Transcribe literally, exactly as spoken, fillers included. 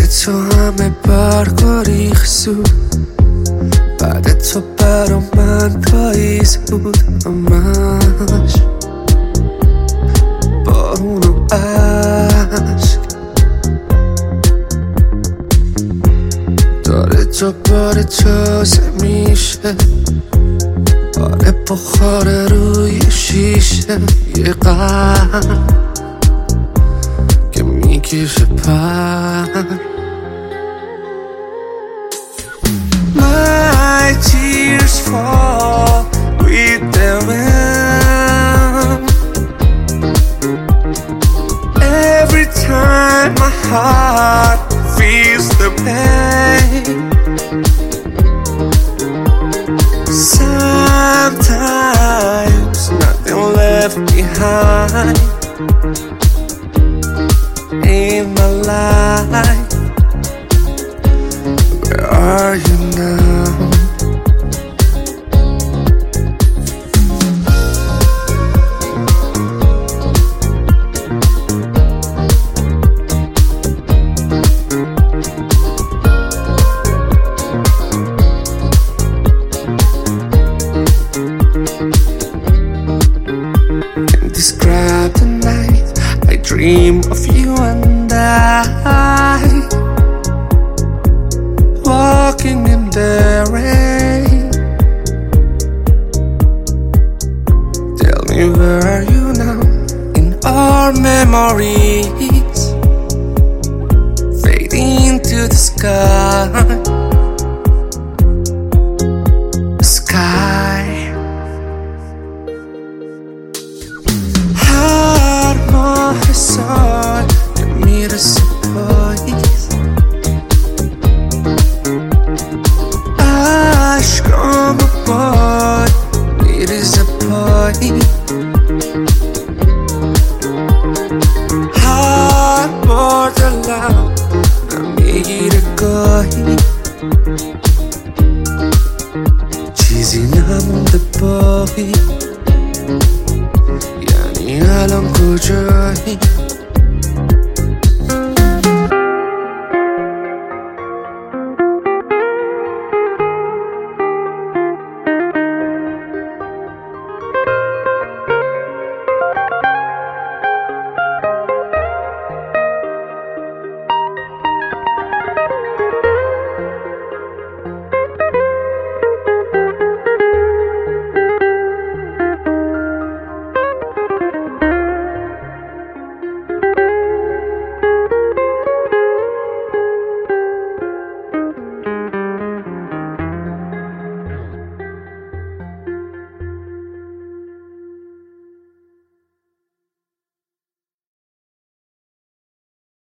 تو همه برگا ریخت بعد تو برا من پاییز بود همش بارون و عشق داره دوباره تازه میشه آره بخاره روی شیشه یه قلب که میکشه پر My tears fall with the wind Every time my heart feels the pain Sometimes nothing left behind in my life Where are you now? Can't describe the night I dream of you and I Walking in the rain Tell me where are you now In our memories Fading to the sky The sky هر ماه سال که میرسه پاییز عشقام باد میریزه پایین هر بار دلم میگیره گاهی چیزی نمونده باقی یعنی الان کجایی